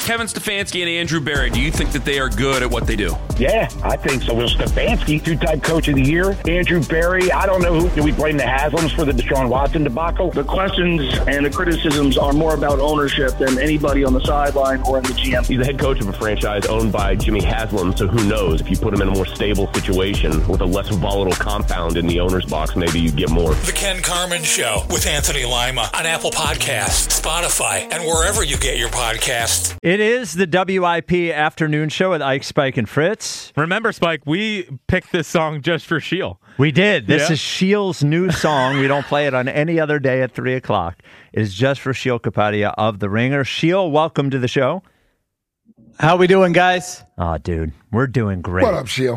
Kevin Stefanski and Andrew Berry, do you think that they are good at what they do? Yeah, I think so. Will Stefanski, two-time coach of the year. Andrew Berry, I don't know who. Do we blame the Haslams for the Deshaun Watson debacle? The questions and the criticisms are more about ownership than anybody on the sideline or in the GM. He's the head coach of a franchise owned by Jimmy Haslam, so who knows? If you put him in a more stable situation with a less volatile compound in the owner's box, maybe you get more. The Ken Carman Show with Anthony Lima on Apple Podcasts, Spotify, and wherever you get your podcasts. It is the WIP afternoon show with Ike, Spike, and Fritz. Remember, Spike, we picked this song just for Sheil. We did. This is Sheil's new song. We don't play it on any other day at 3 o'clock. It is just for Sheil Kapadia of The Ringer. Sheil, welcome to the show. How we doing, guys? Oh, dude, we're doing great. What up, Sheil?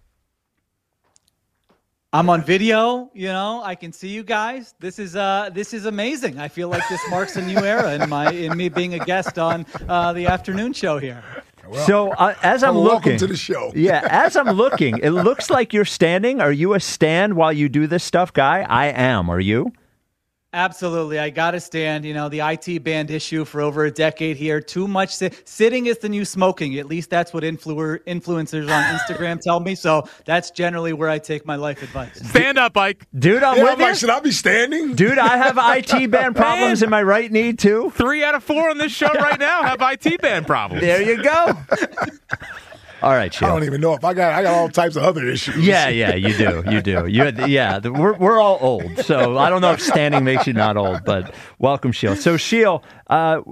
I'm on video, I can see you guys. This is amazing. I feel like this marks a new era in me being a guest on the afternoon show here. Well, so as I'm looking welcome to the show. Yeah, as I'm looking, it looks like you're standing. Are you a stand while you do this stuff, guy? I am. Are you? Absolutely. I got to stand. The IT band issue for over a decade here. Too much sitting is the new smoking. At least that's what influencers on Instagram tell me. So that's generally where I take my life advice. Stand up, Ike. Dude, I'm with you. Like, should I be standing? Dude, I have IT band problems in my right knee, too. 3 out of 4 on this show right now have IT band problems. There you go. All right, Sheil. I don't even know if I got all types of other issues. Yeah, you do. We're all old, so I don't know if standing makes you not old, but welcome, Sheil. So, Sheil, a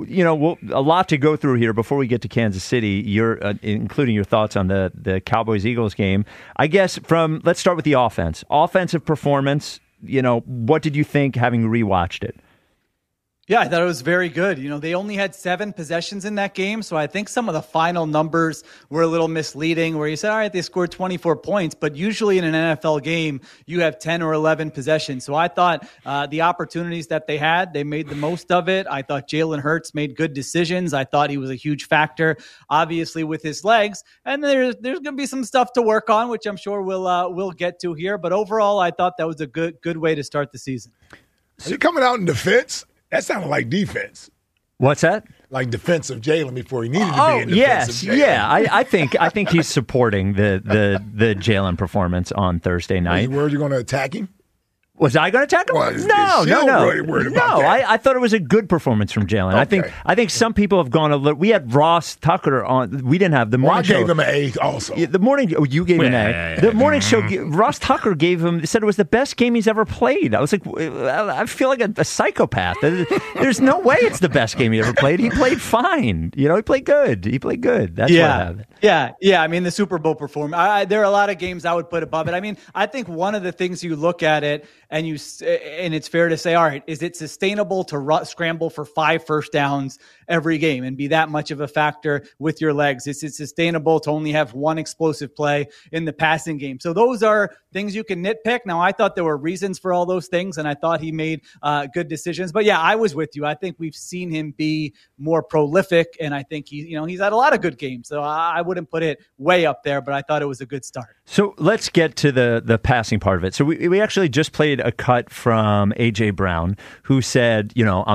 lot to go through here before we get to Kansas City. You're including your thoughts on the Cowboys-Eagles game. I guess let's start with the offense. Offensive performance. What did you think having rewatched it? Yeah, I thought it was very good. They only had 7 possessions in that game, so I think some of the final numbers were a little misleading where you said, all right, they scored 24 points, but usually in an NFL game, you have 10 or 11 possessions. So I thought the opportunities that they had, they made the most of it. I thought Jalen Hurts made good decisions. I thought he was a huge factor, obviously, with his legs. And there's going to be some stuff to work on, which I'm sure we'll get to here. But overall, I thought that was a good way to start the season. Are you coming out in defense? That sounded like defense. What's that? Like defensive Jalen before he needed to be in defensive Jalen. Yeah. I think he's supporting the Jalen performance on Thursday night. Are you going to attack him? Was I going to attack him? Well, no. Really worried about that. I thought it was a good performance from Jalen. Okay. I think some people have gone a little. We had Ross Tucker on. We didn't have the morning show. I gave him an A also. The morning. Oh, you gave him an A. The morning show. Ross Tucker said it was the best game he's ever played. I was like, I feel like a psychopath. There's no way it's the best game he ever played. He played fine. He played good. That's what I have. Yeah. I mean, the Super Bowl performance. There are a lot of games I would put above it. I mean, I think one of the things you look at it. And it's fair to say, all right, is it sustainable to scramble for 5 first downs every game and be that much of a factor with your legs? Is it sustainable to only have 1 explosive play in the passing game? So those are things you can nitpick. Now, I thought there were reasons for all those things, and I thought he made good decisions. But yeah, I was with you. I think we've seen him be more prolific, and I think he's had a lot of good games. So I wouldn't put it way up there, but I thought it was a good start. So let's get to the passing part of it. So we actually just played a cut from A.J. Brown, who said,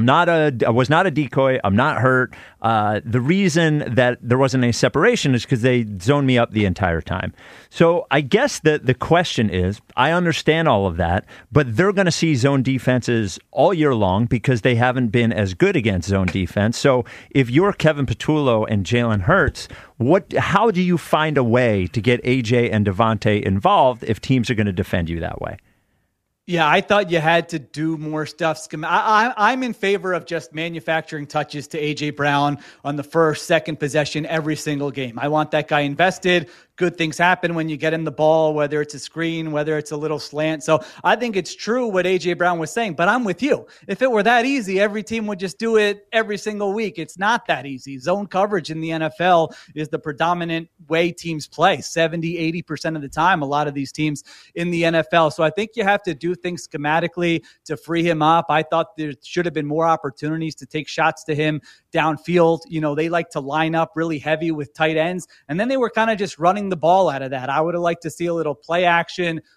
I was not a decoy. I'm not hurt. The reason that there wasn't any separation is because they zoned me up the entire time. So I guess the question is, I understand all of that, but they're going to see zone defenses all year long because they haven't been as good against zone defense. So if you're Kevin Patullo and Jalen Hurts, how do you find a way to get A.J. and Devontae involved if teams are going to defend you that way? Yeah, I thought you had to do more stuff. I'm in favor of just manufacturing touches to A.J. Brown on the first, second possession every single game. I want that guy invested. Good things happen when you get him the ball, whether it's a screen, whether it's a little slant. So I think it's true what A.J. Brown was saying, but I'm with you. If it were that easy, every team would just do it every single week. It's not that easy. Zone coverage in the NFL is the predominant way teams play 70, 80% of the time, a lot of these teams in the NFL. So I think you have to do things schematically to free him up. I thought there should have been more opportunities to take shots to him downfield. They like to line up really heavy with tight ends, and then they were kind of just running the ball out of that. I would have liked to see a little play action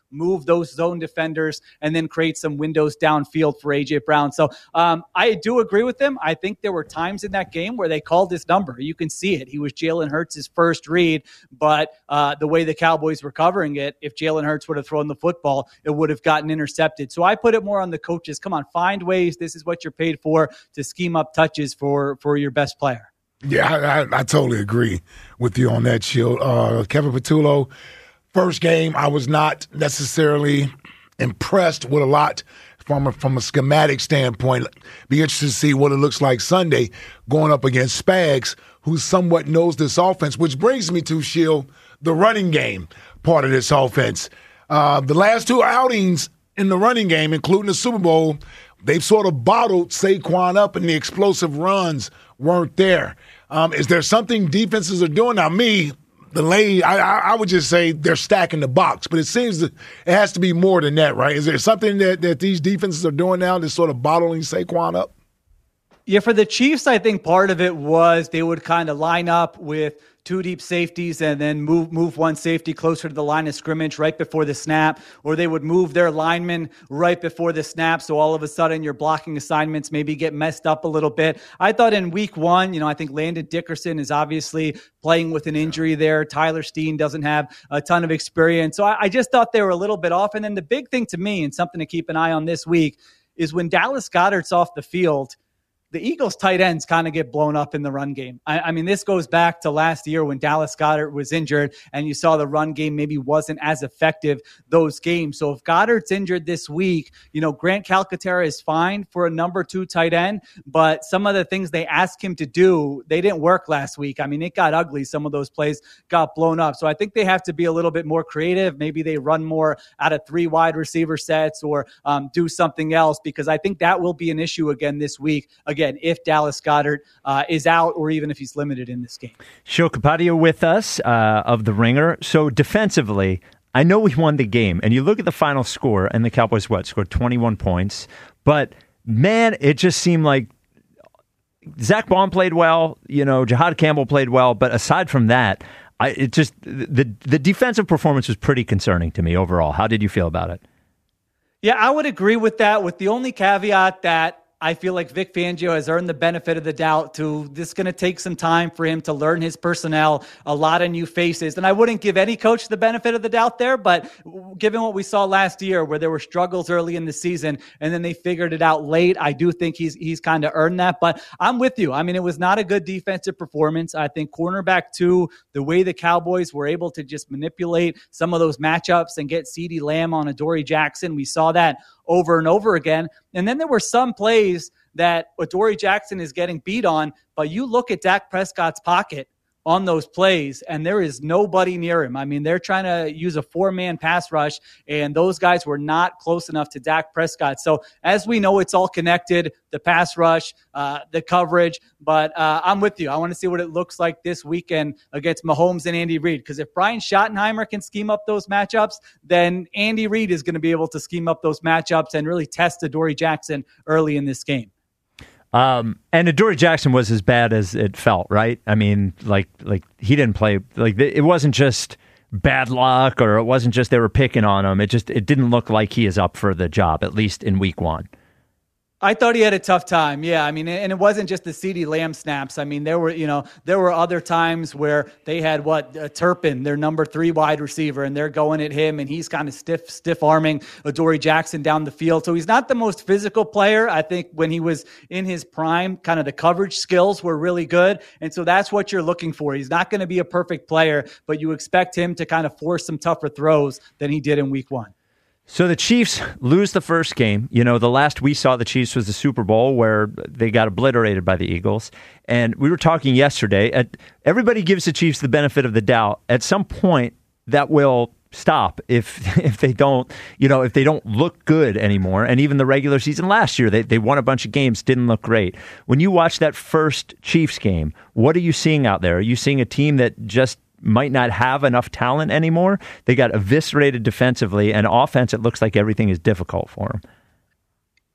move those zone defenders, and then create some windows downfield for A.J. Brown. So I do agree with him. I think there were times in that game where they called his number. You can see it. He was Jalen Hurts' first read, but the way the Cowboys were covering it, if Jalen Hurts would have thrown the football, it would have gotten intercepted. So I put it more on the coaches. Come on, find ways. This is what you're paid for, to scheme up touches for your best player. Yeah, I totally agree with you on that, Shield. Kevin Patullo, first game, I was not necessarily impressed with a lot from a schematic standpoint. Be interested to see what it looks like Sunday going up against Spags, who somewhat knows this offense, which brings me to, Shield, the running game part of this offense. The last two outings in the running game, including the Super Bowl, they've sort of bottled Saquon up, and the explosive runs weren't there. Is there something defenses are doing? Now, I would just say they're stacking the box, but it seems that it has to be more than that, right? Is there something that these defenses are doing now that's sort of bottling Saquon up? Yeah, for the Chiefs, I think part of it was they would kind of line up with two deep safeties and then move one safety closer to the line of scrimmage right before the snap, or they would move their linemen right before the snap. So all of a sudden your blocking assignments maybe get messed up a little bit. I thought in week one, I think Landon Dickerson is obviously playing with an injury there. Tyler Steen doesn't have a ton of experience. So I just thought they were a little bit off. And then the big thing to me, and something to keep an eye on this week, is when Dallas Goedert's off the field, the Eagles tight ends kind of get blown up in the run game. I mean, this goes back to last year when Dallas Goedert was injured and you saw the run game maybe wasn't as effective those games. So if Goedert's injured this week, Grant Calcaterra is fine for a number 2 tight end, but some of the things they asked him to do, they didn't work last week. I mean, it got ugly. Some of those plays got blown up. So I think they have to be a little bit more creative. Maybe they run more out of 3 wide receiver sets or do something else, because I think that will be an issue again this week. Again, if Dallas Goedert is out, or even if he's limited in this game. Shil Kapadia with us of The Ringer. So defensively, I know we won the game, and you look at the final score, and the Cowboys, scored 21 points. But, man, it just seemed like Zach Baum played well, Jihad Campbell played well, but aside from that, the defensive performance was pretty concerning to me overall. How did you feel about it? Yeah, I would agree with that, with the only caveat that I feel like Vic Fangio has earned the benefit of the doubt this is going to take some time for him to learn his personnel, a lot of new faces. And I wouldn't give any coach the benefit of the doubt there, but given what we saw last year where there were struggles early in the season and then they figured it out late, I do think he's kind of earned that. But I'm with you. I mean, it was not a good defensive performance. I think cornerback 2, the way the Cowboys were able to just manipulate some of those matchups and get CeeDee Lamb on Adoree Jackson, we saw that over and over again. And then there were some plays that Adoree Jackson is getting beat on, but you look at Dak Prescott's pocket on those plays, and there is nobody near him. I mean, they're trying to use a 4-man pass rush, and those guys were not close enough to Dak Prescott. So as we know, it's all connected, the pass rush, the coverage, but I'm with you. I want to see what it looks like this weekend against Mahomes and Andy Reid, because if Brian Schottenheimer can scheme up those matchups, then Andy Reid is going to be able to scheme up those matchups and really test Adoree Jackson early in this game. And Adoree Jackson was as bad as it felt, right? I mean, like he didn't play, it wasn't just bad luck, or it wasn't just they were picking on him. It didn't look like he is up for the job, at least in week 1. I thought he had a tough time. Yeah, I mean, and it wasn't just the CeeDee Lamb snaps. I mean, there were other times where they had Turpin, their number 3 wide receiver, and they're going at him, and he's kind of stiff arming Adoree Jackson down the field. So he's not the most physical player. I think when he was in his prime, kind of the coverage skills were really good, and so that's what you're looking for. He's not going to be a perfect player, but you expect him to kind of force some tougher throws than he did in week 1. So the Chiefs lose the first game. The last we saw the Chiefs was the Super Bowl where they got obliterated by the Eagles. And we were talking yesterday, everybody gives the Chiefs the benefit of the doubt. At some point, that will stop if they don't, if they don't look good anymore. And even the regular season last year, they won a bunch of games, didn't look great. When you watch that first Chiefs game, what are you seeing out there? Are you seeing a team that just might not have enough talent anymore? They got eviscerated defensively, and offense, it looks like everything is difficult for them.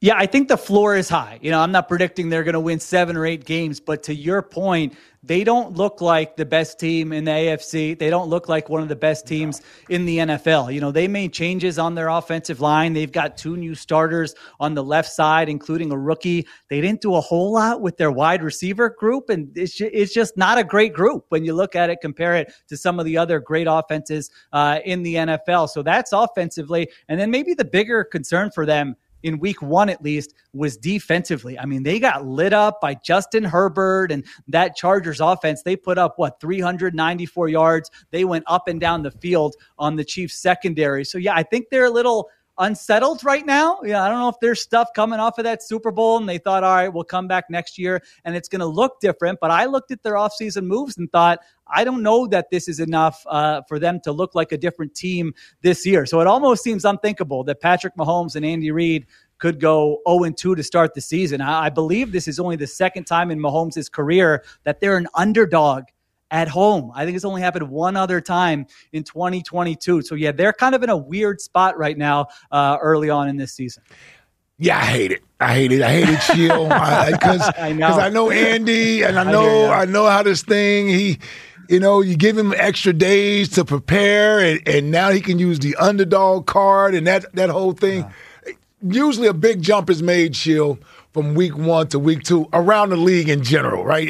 Yeah, I think the floor is high. I'm not predicting they're going to win 7 or 8 games, but to your point, they don't look like the best team in the AFC. They don't look like one of the best teams in the NFL. They made changes on their offensive line. They've got 2 new starters on the left side, including a rookie. They didn't do a whole lot with their wide receiver group, and it's just not a great group when you look at it, compare it to some of the other great offenses in the NFL. So that's offensively. And then maybe the bigger concern for them in week 1, at least, was defensively. I mean, they got lit up by Justin Herbert and that Chargers offense. They put up, 394 yards. They went up and down the field on the Chiefs secondary. So, yeah, I think they're a little unsettled right now. I don't know if there's stuff coming off of that Super Bowl and they thought, all right, we'll come back next year and it's going to look different. But I looked at their offseason moves and thought, I don't know that this is enough for them to look like a different team this year. So it almost seems unthinkable that Patrick Mahomes and Andy Reid could go 0-2 to start the season. I believe this is only the second time in Mahomes' career that they're an underdog at home. I think it's only happened one other time in 2022. So, yeah, they're kind of in a weird spot right now early on in this season. Yeah, I hate it, Shield. Because I know Andy, and I know how this thing, you give him extra days to prepare, and now he can use the underdog card and that whole thing. Usually a big jump is made, Shield, from week 1 to week 2 around the league in general, right?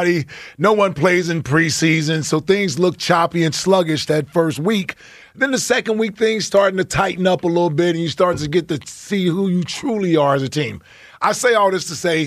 No one plays in preseason, so things look choppy and sluggish that first week. Then the second week, things starting to tighten up a little bit, and you start to get to see who you truly are as a team. I say all this to say,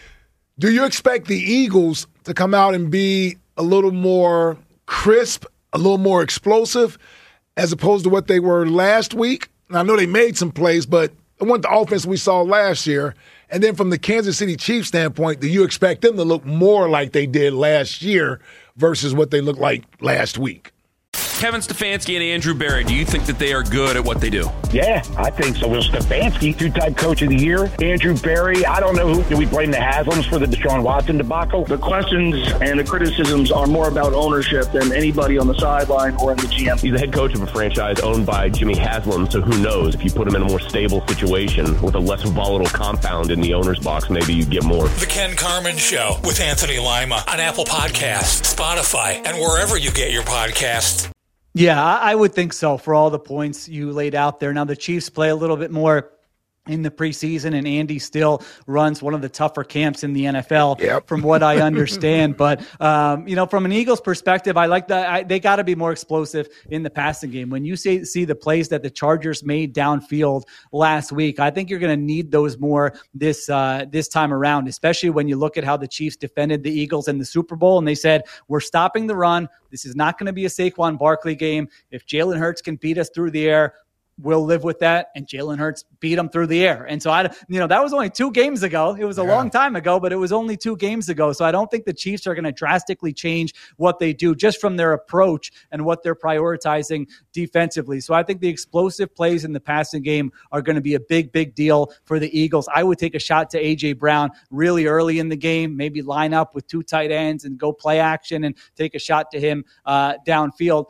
do you expect the Eagles to come out and be a little more crisp, a little more explosive, as opposed to what they were last week? And I know they made some plays, but it wasn't the offense we saw last year. And then from the Kansas City Chiefs standpoint, do you expect them to look more like they did last year versus what they looked like last week? Kevin Stefanski and Andrew Berry, do you think that they are good at what they do? Yeah, I think so. Will Stefanski, 2-time coach of the year. Andrew Berry, I don't know who. Do we blame the Haslams for the Deshaun Watson debacle? The questions and the criticisms are more about ownership than anybody on the sideline or in the GM. He's the head coach of a franchise owned by Jimmy Haslam, so who knows? If you put him in a more stable situation with a less volatile compound in the owner's box, maybe you get more. The Ken Carman Show with Anthony Lima on Apple Podcasts, Spotify, and wherever you get your podcasts. Yeah, I would think so for all the points you laid out there. Now, the Chiefs play a little bit more in the preseason, and Andy still runs one of the tougher camps in the NFL, from what I understand. But, from an Eagles perspective, I like that. They got to be more explosive in the passing game. When you see the plays that the Chargers made downfield last week, I think you're going to need those more this time around, especially when you look at how the Chiefs defended the Eagles in the Super Bowl. And they said, we're stopping the run. This is not going to be a Saquon Barkley game. If Jalen Hurts can beat us through the air, we'll live with that. And Jalen Hurts beat him through the air. And so, that was only 2 games ago. It was a long time ago, but it was only 2 games ago. So I don't think the Chiefs are going to drastically change what they do just from their approach and what they're prioritizing defensively. So I think the explosive plays in the passing game are going to be a big, big deal for the Eagles. I would take a shot to A.J. Brown really early in the game, maybe line up with 2 tight ends and go play action and take a shot to him downfield.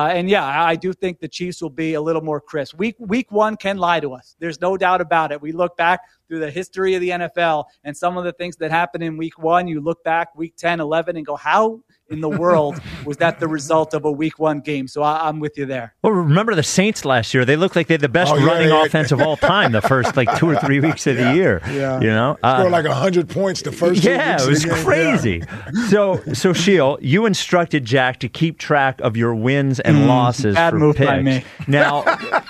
I do think the Chiefs will be a little more crisp. Week 1 can lie to us. There's no doubt about it. We look back through the history of the NFL and some of the things that happened in week 1, you look back week 10, 11 and go, how in the world was that the result of a week 1 game? So I'm with you there. Well, remember the Saints last year. They looked like they had the best running offense of all time the first 2 or 3 weeks of the year. Yeah. Scored 100 points the first 2 weeks. Yeah, it was crazy. Yeah. So Sheil, you instructed Jack to keep track of your wins and losses bad for move picks. By me. Now,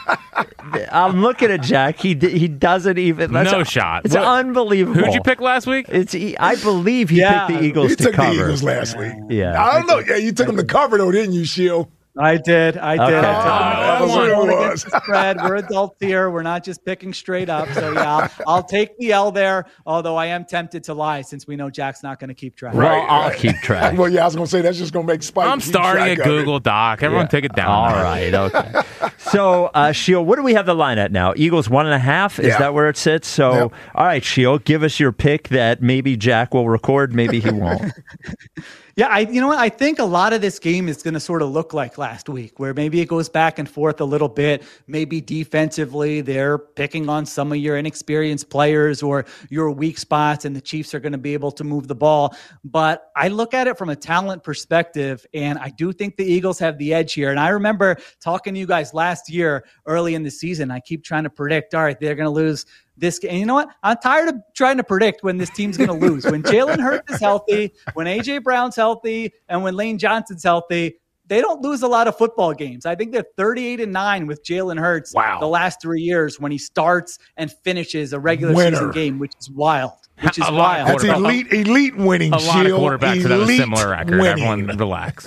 I'm looking at Jack. He doesn't even. No shot. It's unbelievable. Who'd you pick last week? I believe he picked the Eagles to cover. He took the Eagles last week. Yeah. I don't know. Yeah, you took them to cover, though, didn't you, Shield? I did. Okay. I took them against the spread. We're adults here. We're not just picking straight up. So, I'll take the L there, although I am tempted to lie since we know Jack's not going to keep track. Well, I'll keep track. Well, I was going to say, that's just going to make Spike. I'm starting a Google Doc. Everyone take it down. All right. Okay. So, Sheil, what do we have the line at now? Eagles 1.5? Is that where it sits? So, all right, Sheil, give us your pick that maybe Jack will record, maybe he won't. Yeah, you know what? I think a lot of this game is going to sort of look like last week, where maybe it goes back and forth a little bit. Maybe defensively, they're picking on some of your inexperienced players or your weak spots, and the Chiefs are going to be able to move the ball. But I look at it from a talent perspective, and I do think the Eagles have the edge here. And I remember talking to you guys last year, early in the season. I keep trying to predict, all right, they're going to lose this game. And you know what? I'm tired of trying to predict when this team's going to lose. When Jalen Hurts is healthy, when A.J. Brown's healthy, and when Lane Johnson's healthy, they don't lose a lot of football games. I think they're 38-9 with Jalen Hurts the last 3 years when he starts and finishes a regular season game, which is wild. That's elite winning. A lot of quarterbacks that have a similar record. Everyone relax.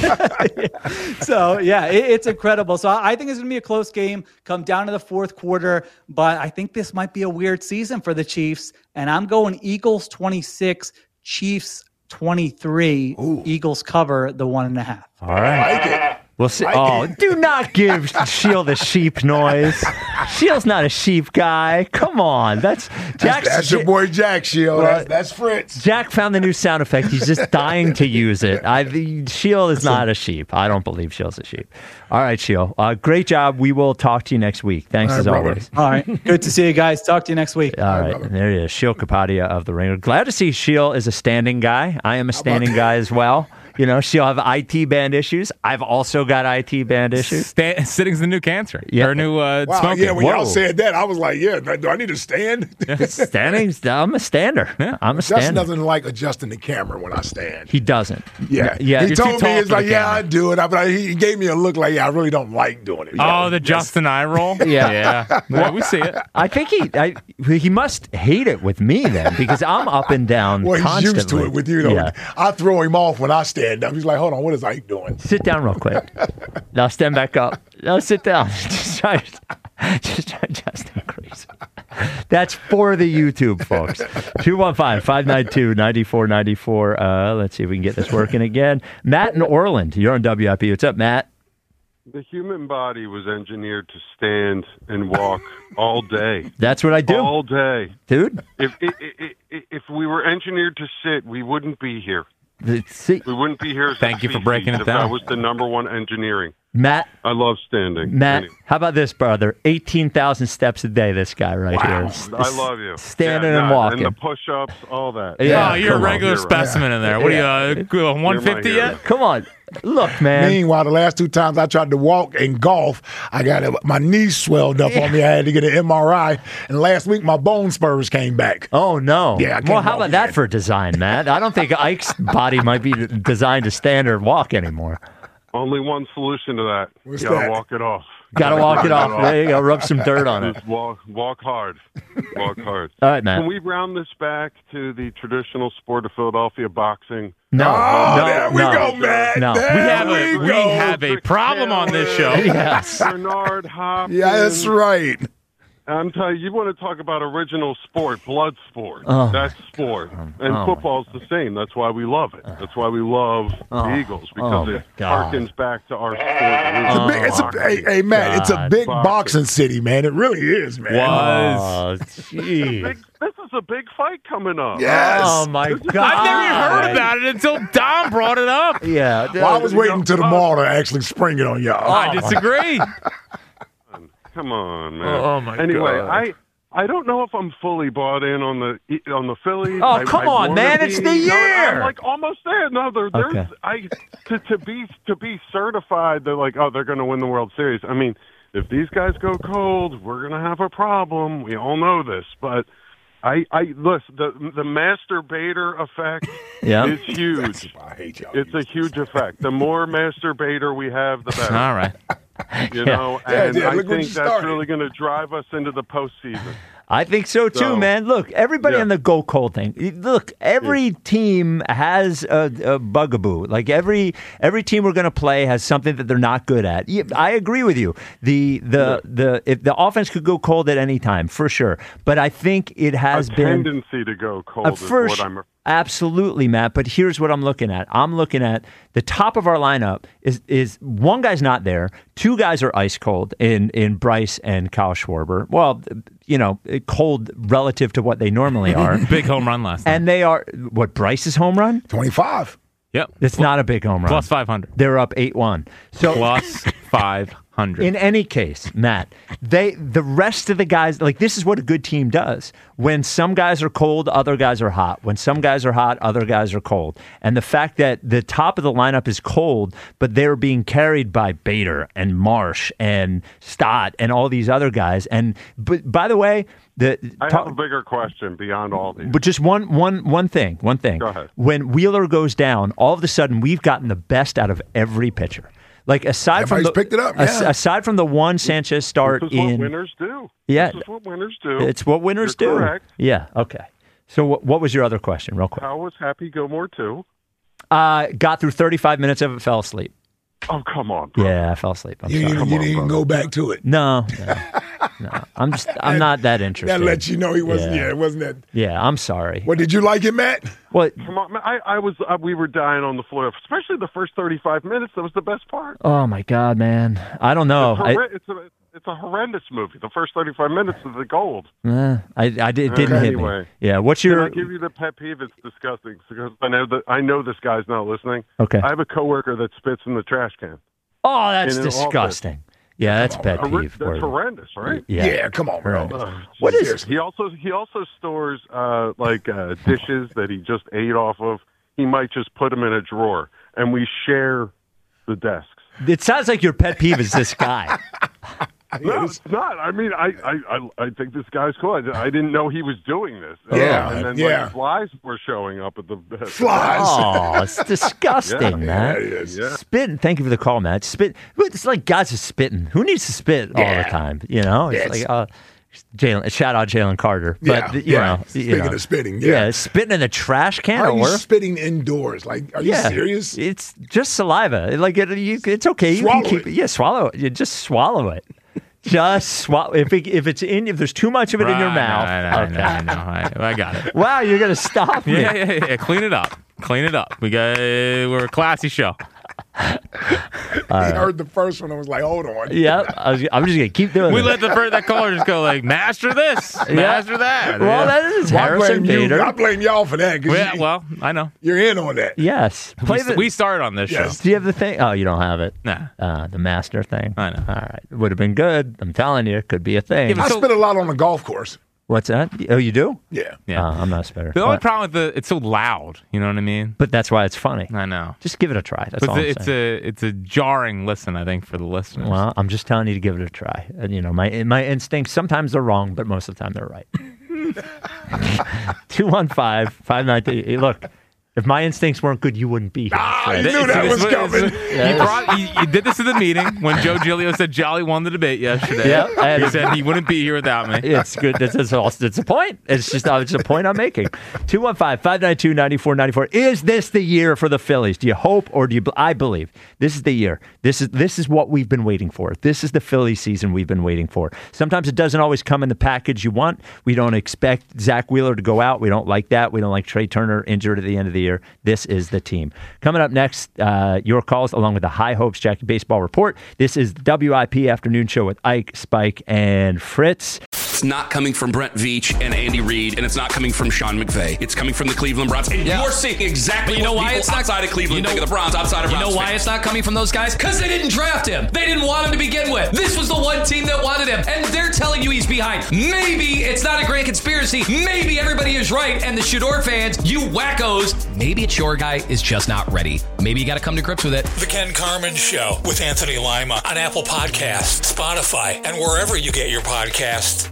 So, yeah, it's incredible. So I think it's going to be a close game, come down to the fourth quarter. But I think this might be a weird season for the Chiefs. And I'm going Eagles 26, Chiefs 23. Ooh. Eagles cover the 1.5. All right. We'll see. Do not give Shield a sheep noise. Shield's not a sheep guy. Come on. That's your boy Jack, Shield. That's Fritz. Jack found the new sound effect. He's just dying to use it. Shield is not a sheep. I don't believe Shield's a sheep. All right, Shield. Great job. We will talk to you next week. Thanks as always. All right. Good to see you guys. Talk to you next week. All right. There he is. Shield Kapadia of The Ringer. Glad to see Shield is a standing guy. I am a standing guy as well. You know, she'll have IT band issues. I've also got IT band issues. Sitting's the new cancer. Or new smoking. Yeah, when y'all said that, I was like, yeah, do I need to stand? Standing, I'm a stander. Yeah, I'm a stander. Justin doesn't like adjusting the camera when I stand. He doesn't. Yeah. He told me, it's like, I do it. But he gave me a look like, I really don't like doing it. The Justin eye roll? Yeah. Well, we see it. I think he must hate it with me then, because I'm up and down constantly. He's used to it with you, though. Yeah. I throw him off when I stand up. He's like, hold on, what is Ike doing? Sit down real quick. Now stand back up. Now sit down. Just try Justin Crazy. That's for the YouTube folks. 215-592-9494. Let's see if we can get this working again. Matt in Orland, you're on WIP. What's up, Matt? The human body was engineered to stand and walk all day. That's what I do. All day. Dude. If we were engineered to sit, we wouldn't be here. We wouldn't be here. Thank you for breaking it down. That was the number one engineering. Matt. I love standing. Matt, how about this, brother? 18,000 steps a day, this guy here. I love you. Standing and walking. And the push-ups, all that. Yeah, you're a regular specimen in there. What are you, 150 yet? Come on. Look, man. Meanwhile, the last 2 times I tried to walk and golf, I got my knees swelled up on me. I had to get an MRI. And last week, my bone spurs came back. Oh, no. Yeah. Well, how about that for design, Matt? I don't think Ike's body might be designed to stand or walk anymore. Only one solution to that. You gotta walk it off. Got to walk it off. There you go. Rub some dirt on it. Just walk hard. Walk hard. All right, Matt. Can we round this back to the traditional sport of Philadelphia boxing? No. There we go, Matt. No. We have a problem on this show. Yes. Bernard Hopkins. Yeah, that's right. I'm telling you, want to talk about original sport, blood sport. That's sport. And football's the same. That's why we love it. That's why we love the Eagles, because it harkens back to our sport. Hey, Matt, it's a big boxing city, man. It really is, man. Jeez. This is a big fight coming up. Yes. Oh, my God. I've never even heard about it until Don brought it up. Yeah. Well, I was waiting until tomorrow to actually spring it on y'all. I disagree. Come on, man. Oh my anyway, God. I don't know if I'm fully bought in on the Phillies. Oh, come on, man! It's the year. I'm like almost there. No, to be certified, they're like, they're going to win the World Series. I mean, if these guys go cold, we're going to have a problem. We all know this, but listen. The masturbator effect is huge. I hate y'all. It's a huge effect. The more masturbator we have, the better. All right. You know, and I think that's really going to drive us into the postseason. I think so too, man. Look, everybody on the go cold thing. Look, every team has a bugaboo. Like every team we're going to play has something that they're not good at. I agree with you. If the offense could go cold at any time, for sure. But I think it has been tendency to go cold. Is what I'm. Absolutely, Matt. But here's what I'm looking at. I'm looking at the top of our lineup is one guy's not there. 2 guys are ice cold in Bryce and Kyle Schwarber. Well, you know, cold relative to what they normally are. Big home run last night. And they are, what, Bryce's home run? 25. Yep. It's not a big home run. Plus 500. They're up 8-1. So plus 500. In any case, Matt, the rest of the guys, like, this is what a good team does. When some guys are cold, other guys are hot. When some guys are hot, other guys are cold. And the fact that the top of the lineup is cold, but they're being carried by Bader and Marsh and Stott and all these other guys. But by the way, I have a bigger question beyond all these. But just one thing. Go ahead. When Wheeler goes down, all of a sudden we've gotten the best out of every pitcher. Like aside picked it up. Yeah. Aside from the one Sanchez start this is what winners do. Yeah, this is what winners do. It's what winners You're do. Correct. Yeah. Okay. So what was your other question, real quick? How was Happy Gilmore too? Got through 35 minutes of it, fell asleep. Oh, come on, bro. Yeah, I fell asleep. You didn't even go back to it. No. I'm not that interested. That lets you know he wasn't. Yeah, it wasn't that. Yeah, I'm sorry. Well, did you like it, Matt? What? Come on, man. We were dying on the floor, especially the first 35 minutes. That was the best part. Oh my God, man! I don't know. It's a horrendous movie. The first 35 minutes is the gold. I didn't hit me. Yeah. What's your? Can I give you the pet peeve? It's disgusting because I know this guy's not listening. Okay. I have a coworker that spits in the trash can. Oh, that's disgusting. Yeah, that's pet peeve. That's horrendous, right? Yeah, come on, bro. What is? He also stores dishes that he just ate off of. He might just put them in a drawer, and we share the desks. It sounds like your pet peeve is this guy. No, it's not. I mean, I think this guy's cool. I didn't know he was doing this. Yeah, and then flies were showing up at the flies. Oh, it's disgusting, Matt. Yeah, it is. Yeah. Spitting. Thank you for the call, Matt. Spit. It's like guys are spitting. Who needs to spit all the time? You know, it's like Jalen. Shout out Jalen Carter. But you know, speaking of spitting, spitting in a trash can. How are you spitting indoors? Like, are you serious? It's just saliva. Like it's okay. Swallow you can keep it. Yeah, swallow it. You just swallow it. Just swallow. If there's too much of it in your mouth. I know. I got it. Wow, you're gonna stop me. Yeah. Clean it up. We're a classy show. He heard the first one and was like, hold on. Yeah, I'm just going to keep doing it. We let that caller just go like, master this, master that. Well, that is Harrison Bader. I blame y'all for that. Well, I know. You're in on that. Yes. We started on this show. Do you have the thing? Oh, you don't have it? Nah. The master thing? I know. All right. It would have been good. I'm telling you, it could be a thing. I spit a lot on the golf course. What's that? Oh, you do? Yeah. I'm not a spitter. The only problem with it's so loud. You know what I mean? But that's why it's funny. I know. Just give it a try. That's all I'm saying. It's a jarring listen, I think, for the listeners. Well, I'm just telling you to give it a try. And, you know, my instincts, sometimes they're wrong, but most of the time they're right. 215-593. Look. If my instincts weren't good, you wouldn't be here. You knew that was coming. You did this in the meeting when Joe Giglio said Jolly won the debate yesterday. Yeah, he said he wouldn't be here without me. It's good. It's a point. It's just a point I'm making. 215-592-9494. Is this the year for the Phillies? Do you hope or do you? I believe this is the year. This is what we've been waiting for. This is the Phillies season we've been waiting for. Sometimes it doesn't always come in the package you want. We don't expect Zach Wheeler to go out. We don't like that. We don't like Trey Turner injured at the end of the year. This is the team. Coming up next, your calls along with the High Hopes Jackie Baseball Report. This is the WIP Afternoon Show with Ike, Spike, and Fritz. It's not coming from Brent Veach and Andy Reid, and it's not coming from Sean McVay. It's coming from the Cleveland Browns. And you're seeing exactly what people outside of Cleveland think of the Browns, outside of Browns. You know why it's not coming from those guys? Because they didn't draft him. They didn't want him to begin with. This was the one team that wanted him, and they're telling you he's behind. Maybe it's not a grand conspiracy. Maybe everybody is right, and the Shador fans, you wackos, maybe it's your guy is just not ready. Maybe you got to come to grips with it. The Ken Carman Show with Anthony Lima on Apple Podcasts, Spotify, and wherever you get your podcasts.